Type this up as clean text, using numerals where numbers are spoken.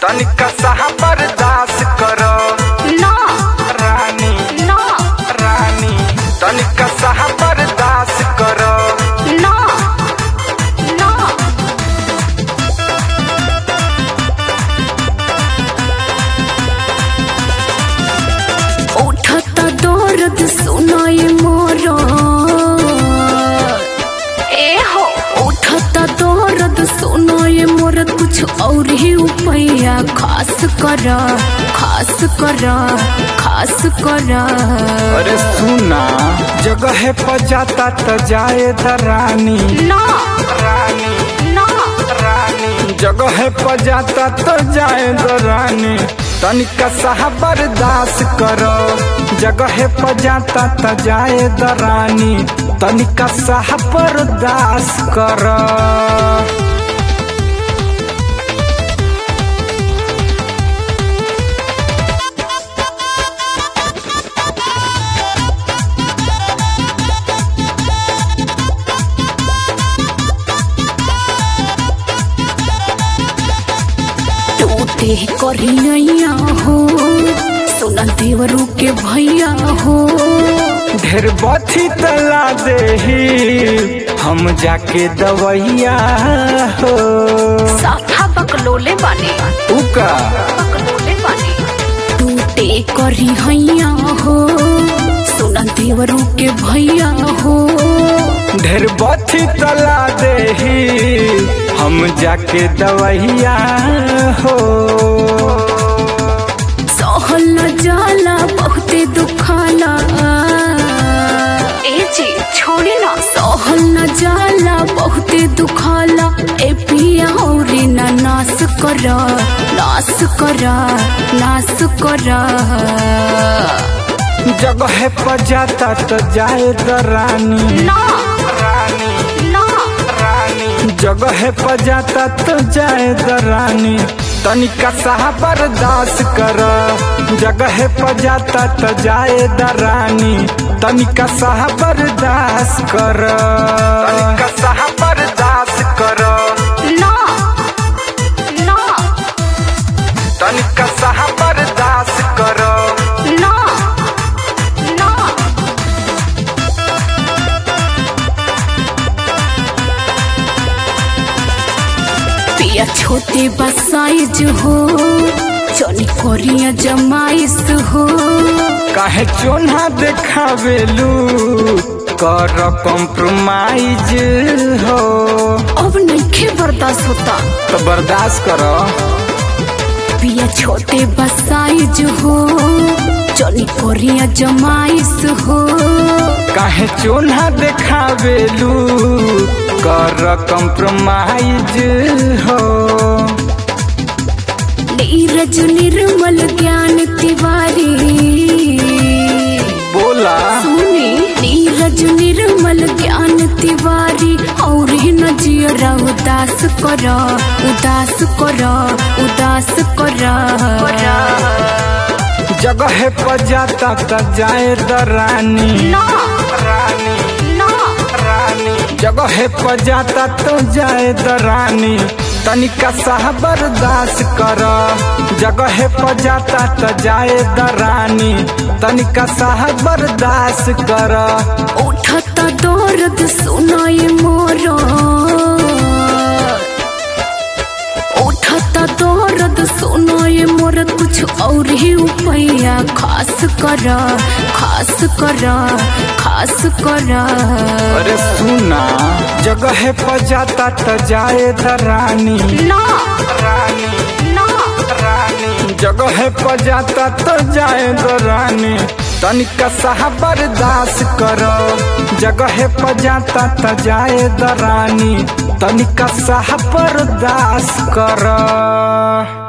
तनिका सा बर्दाश्त करो ना रानी ना रानी, तनिका सा बर्दाश्त करो ना ना उठता दर्द सुनाई मोरा ए हो उठता दर्द सुनाई मोरा कुछ और ही उपाया खास करा खास करा खास करा। अरे सुना जगह पर जाता त जाए रानी ना रानी ना रानी, जगह पर जाता त जाए रानी, तनिका सा बर्दाश्त करो। जगह पर जाता त जाए रानी, तनिका सा बर्दाश्त करो। टूटे करिया हो सुना देवरू के भैया हो, ढेर बथी तला देही हम जाके दवैया हो। साफा बकलोले बानी उका बकलोले बानी। टूटे करिया हो सुना देवरू के भैया हो, ढेर बथी तला देही हम जाके दवैया हो। सहल न जाला बहुते दुखाला ए जी छोड़ी ना। सहल न जाला बहुते दुखाला ए पिया औरी ना नाश करा नाश करा नाश करा। जगह पर जाता तो जाए रानी ना रानी ना रानी, जगह पर जाता तो जाए रानी, तनिका सा बर्दाश्त कर। जगह पर जाता तो जाए रानी, तनिका सा बर्दाश्त कर। तनिका सा बर्दाश्त कर ना ना तनिका सा बर्दाश्त कर। ना ना पिया छोटे बसाइज हो चनी कोरिया जमाइस हो। काहे चोन्हा देखावेलू कर कॉम्प्रोमाइज हो। अब नहीं बर्दाश्त होता तो बर्दाश्त करो। पिया छोटे बसाइज हो चनी कोरिया जमाइस हो। काहे चोन्हा देखावेलू कर कॉम्प्रोमाइज हो। नीरज निर्मल ज्ञान तिवारी बोला सुनी नीरज निर्मल ज्ञान तिवारी और न जियरा उदास करा उदास करा उदास करा। जगह पर जाता त जाए रानी ना रानी ना रानी, जगह पर जाता तो जाए रानी, तनिका सा बर्दाश्त कर। जगह पर जाता तो जाए रानी, तनिका सा बर्दाश्त कर। उठता दर्द सुनाई मोरा उठता दर्द सुनाई मोरा कुछ और ही उपाया खास करा खास करा खास करा। अरे सुना जगह पर जाता तो जाए रानी ना रानी ना रानी, जगह पर जाता तो जाए रानी, तनिका सा बर्दाश्त करो। जगह पर जाता तो जाए रानी, तनिका सा बर्दाश्त करो।